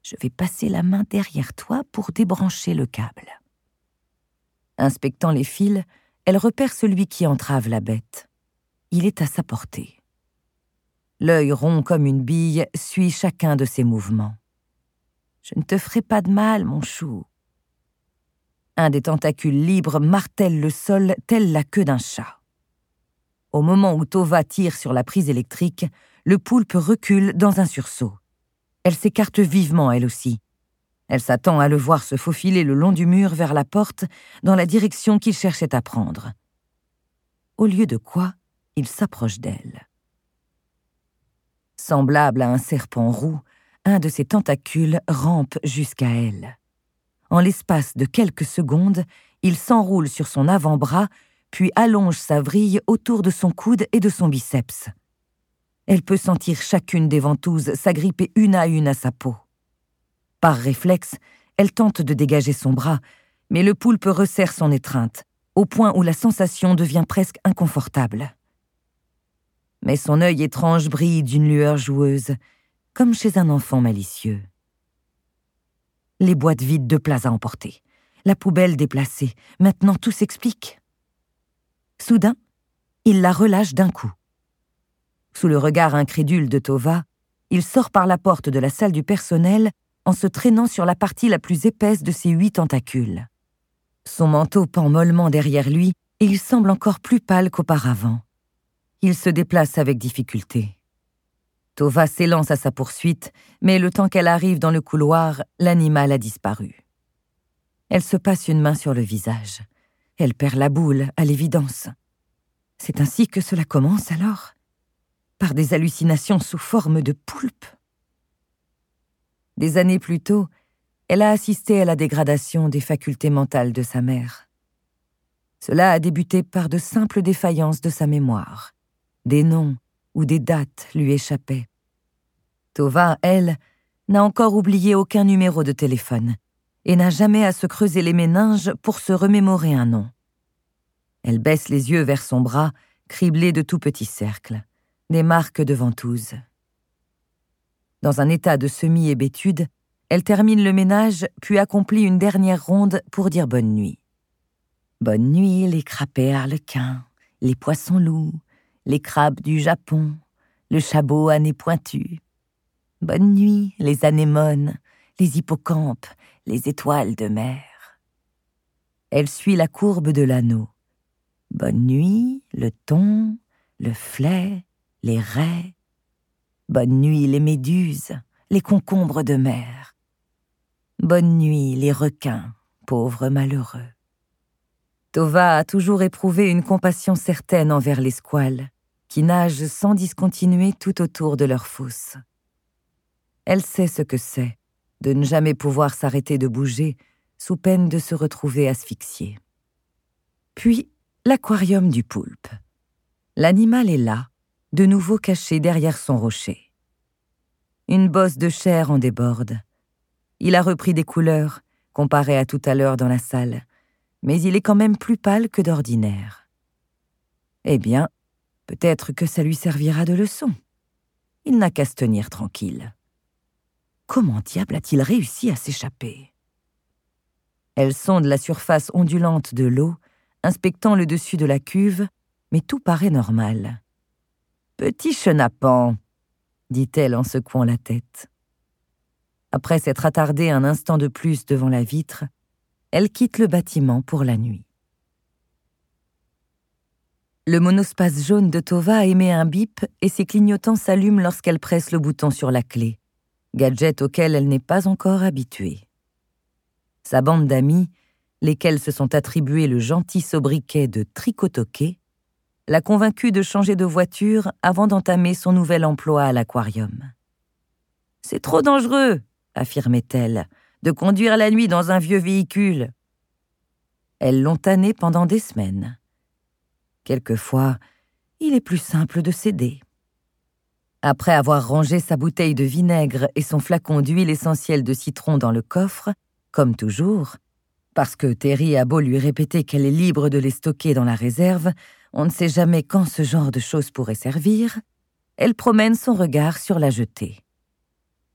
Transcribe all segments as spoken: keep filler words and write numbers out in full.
Je vais passer la main derrière toi pour débrancher le câble. » Inspectant les fils, elle repère celui qui entrave la bête. Il est à sa portée. L'œil rond comme une bille suit chacun de ses mouvements. « Je ne te ferai pas de mal, mon chou. » Un des tentacules libres martèle le sol telle la queue d'un chat. Au moment où Tova tire sur la prise électrique, le poulpe recule dans un sursaut. Elle s'écarte vivement, elle aussi. Elle s'attend à le voir se faufiler le long du mur vers la porte dans la direction qu'il cherchait à prendre. Au lieu de quoi, il s'approche d'elle. Semblable à un serpent roux, un de ses tentacules rampe jusqu'à elle. En l'espace de quelques secondes, il s'enroule sur son avant-bras, puis allonge sa vrille autour de son coude et de son biceps. Elle peut sentir chacune des ventouses s'agripper une à une à sa peau. Par réflexe, elle tente de dégager son bras, mais le poulpe resserre son étreinte, au point où la sensation devient presque inconfortable. Mais son œil étrange brille d'une lueur joueuse, comme chez un enfant malicieux. Les boîtes vides de plats à emporter, la poubelle déplacée, maintenant tout s'explique. Soudain, il la relâche d'un coup. Sous le regard incrédule de Tova, il sort par la porte de la salle du personnel en se traînant sur la partie la plus épaisse de ses huit tentacules. Son manteau pend mollement derrière lui et il semble encore plus pâle qu'auparavant. Il se déplace avec difficulté. Tova s'élance à sa poursuite, mais le temps qu'elle arrive dans le couloir, l'animal a disparu. Elle se passe une main sur le visage. Elle perd la boule, à l'évidence. C'est ainsi que cela commence alors ? Par des hallucinations sous forme de poulpe. Des années plus tôt, elle a assisté à la dégradation des facultés mentales de sa mère. Cela a débuté par de simples défaillances de sa mémoire. Des noms ou des dates lui échappaient. Tova, elle, n'a encore oublié aucun numéro de téléphone et n'a jamais à se creuser les méninges pour se remémorer un nom. Elle baisse les yeux vers son bras, criblé de tout petits cercles, des marques de ventouses. Dans un état de semi-hébétude, elle termine le ménage, puis accomplit une dernière ronde pour dire bonne nuit. Bonne nuit, les crapets arlequins, les poissons-loups, les crabes du Japon, le chabot à nez pointu. Bonne nuit, les anémones, les hippocampes, les étoiles de mer. Elle suit la courbe de l'anneau. Bonne nuit, le thon, le flets, les raies. Bonne nuit, les méduses, les concombres de mer. Bonne nuit, les requins, pauvres malheureux. Tova a toujours éprouvé une compassion certaine envers les squales, qui nagent sans discontinuer tout autour de leur fosse. Elle sait ce que c'est de ne jamais pouvoir s'arrêter de bouger sous peine de se retrouver asphyxiée. Puis, l'aquarium du poulpe. L'animal est là, de nouveau caché derrière son rocher. Une bosse de chair en déborde. Il a repris des couleurs, comparé à tout à l'heure dans la salle, mais il est quand même plus pâle que d'ordinaire. Eh bien, peut-être que ça lui servira de leçon. Il n'a qu'à se tenir tranquille. Comment diable a-t-il réussi à s'échapper ? Elle sonde la surface ondulante de l'eau, inspectant le dessus de la cuve, mais tout paraît normal. « Petit chenapan !» dit-elle en secouant la tête. Après s'être attardée un instant de plus devant la vitre, elle quitte le bâtiment pour la nuit. Le monospace jaune de Tova émet un bip et ses clignotants s'allument lorsqu'elle presse le bouton sur la clé, gadget auquel elle n'est pas encore habituée. Sa bande d'amis, lesquels se sont attribués le gentil sobriquet de tricotoqué, l'a convaincue de changer de voiture avant d'entamer son nouvel emploi à l'aquarium. « C'est trop dangereux !» affirmait-elle, « de conduire la nuit dans un vieux véhicule. » Elles l'ont tanné pendant des semaines. Quelquefois, il est plus simple de céder. Après avoir rangé sa bouteille de vinaigre et son flacon d'huile essentielle de citron dans le coffre, comme toujours, parce que Terry a beau lui répéter qu'elle est libre de les stocker dans la réserve, on ne sait jamais quand ce genre de choses pourrait servir, elle promène son regard sur la jetée.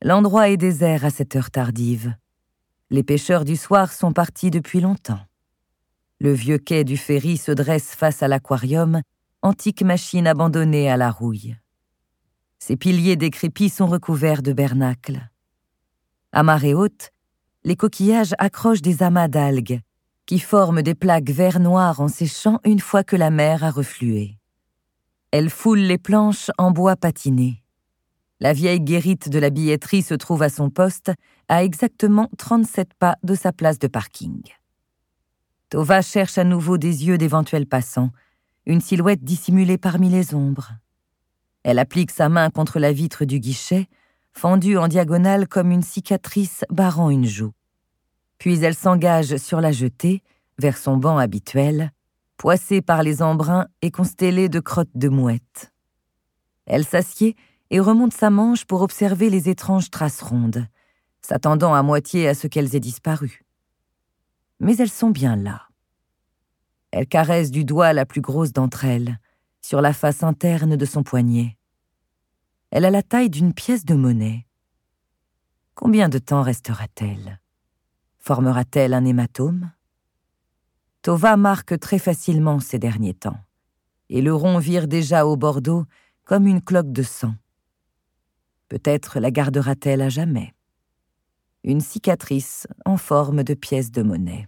L'endroit est désert à cette heure tardive. Les pêcheurs du soir sont partis depuis longtemps. Le vieux quai du ferry se dresse face à l'aquarium, antique machine abandonnée à la rouille. Ses piliers décrépits sont recouverts de bernacles. À marée haute, les coquillages accrochent des amas d'algues, qui forment des plaques vert-noir en séchant une fois que la mer a reflué. Elle foule les planches en bois patiné. La vieille guérite de la billetterie se trouve à son poste, à exactement trente-sept pas de sa place de parking. Tova cherche à nouveau des yeux d'éventuels passants, une silhouette dissimulée parmi les ombres. Elle applique sa main contre la vitre du guichet, fendue en diagonale comme une cicatrice barrant une joue. Puis elle s'engage sur la jetée, vers son banc habituel, poissé par les embruns et constellé de crottes de mouettes. Elle s'assied et remonte sa manche pour observer les étranges traces rondes, s'attendant à moitié à ce qu'elles aient disparu. Mais elles sont bien là. Elle caresse du doigt la plus grosse d'entre elles, sur la face interne de son poignet. Elle a la taille d'une pièce de monnaie. Combien de temps restera-t-elle? Formera-t-elle un hématome? Tova marque très facilement ces derniers temps, et le rond vire déjà au bordeaux comme une cloque de sang. Peut-être la gardera-t-elle à jamais. Une cicatrice en forme de pièce de monnaie.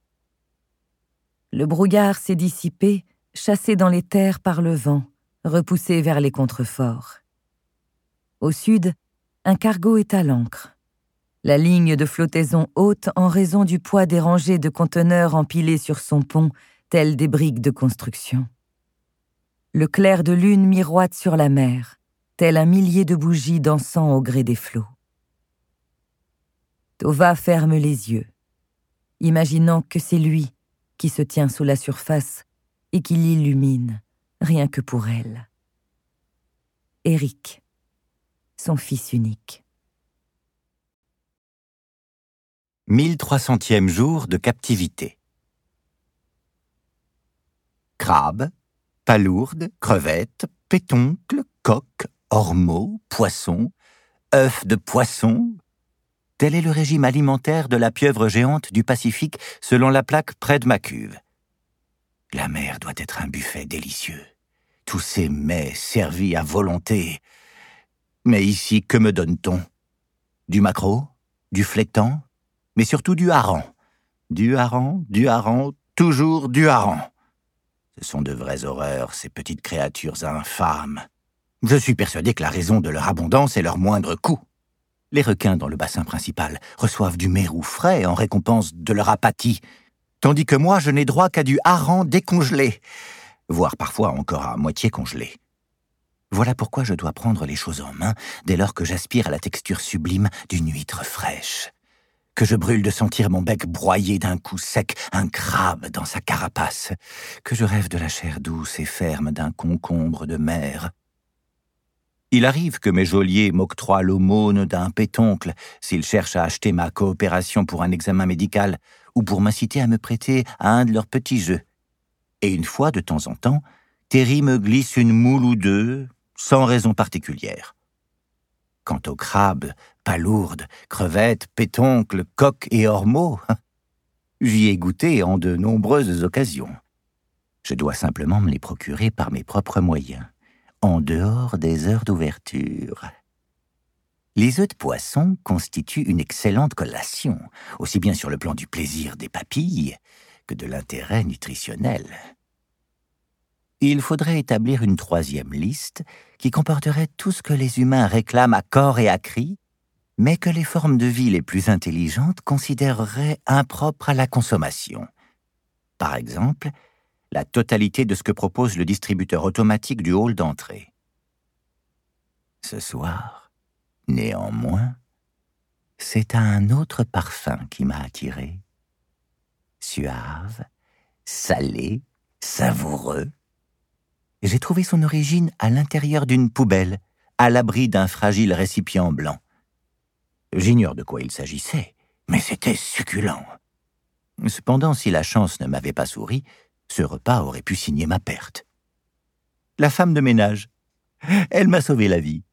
Le brouillard s'est dissipé, chassé dans les terres par le vent, repoussé vers les contreforts. Au sud, un cargo est à l'ancre. La ligne de flottaison haute en raison du poids des rangées de conteneurs empilés sur son pont, telles des briques de construction. Le clair de lune miroite sur la mer, tel un millier de bougies dansant au gré des flots. Tova ferme les yeux, imaginant que c'est lui qui se tient sous la surface et qui l'illumine, rien que pour elle. Eric, son fils unique. mille trois centième jour de captivité. Crabes, palourdes, crevettes, pétoncles, coques, ormeaux, poissons, œufs de poisson. Tel est le régime alimentaire de la pieuvre géante du Pacifique selon la plaque près de ma cuve. La mer doit être un buffet délicieux. Tous ces mets servis à volonté. Mais ici, que me donne-t-on? Du maquereau? Du flétan? Mais surtout du hareng. Du hareng, du hareng, toujours du hareng. Ce sont de vraies horreurs, ces petites créatures infâmes. Je suis persuadé que la raison de leur abondance est leur moindre coût. Les requins dans le bassin principal reçoivent du mérou frais en récompense de leur apathie, tandis que moi, je n'ai droit qu'à du hareng décongelé, voire parfois encore à moitié congelé. Voilà pourquoi je dois prendre les choses en main dès lors que j'aspire à la texture sublime d'une huître fraîche, que je brûle de sentir mon bec broyer d'un coup sec un crabe dans sa carapace, que je rêve de la chair douce et ferme d'un concombre de mer. Il arrive que mes geôliers m'octroient l'aumône d'un pétoncle s'ils cherchent à acheter ma coopération pour un examen médical ou pour m'inciter à me prêter à un de leurs petits jeux. Et une fois, de temps en temps, Terry me glisse une moule ou deux, sans raison particulière. Quant aux crabes, palourdes, crevettes, pétoncles, coques et ormeaux, j'y ai goûté en de nombreuses occasions. Je dois simplement me les procurer par mes propres moyens, en dehors des heures d'ouverture. Les œufs de poisson constituent une excellente collation, aussi bien sur le plan du plaisir des papilles que de l'intérêt nutritionnel. Il faudrait établir une troisième liste qui comporterait tout ce que les humains réclament à corps et à cri, mais que les formes de vie les plus intelligentes considéreraient impropre à la consommation. Par exemple, la totalité de ce que propose le distributeur automatique du hall d'entrée. Ce soir, néanmoins, c'est un autre parfum qui m'a attiré. Suave, salé, savoureux. J'ai trouvé son origine à l'intérieur d'une poubelle, à l'abri d'un fragile récipient blanc. J'ignore de quoi il s'agissait, mais c'était succulent. Cependant, si la chance ne m'avait pas souri, ce repas aurait pu signer ma perte. La femme de ménage, elle m'a sauvé la vie.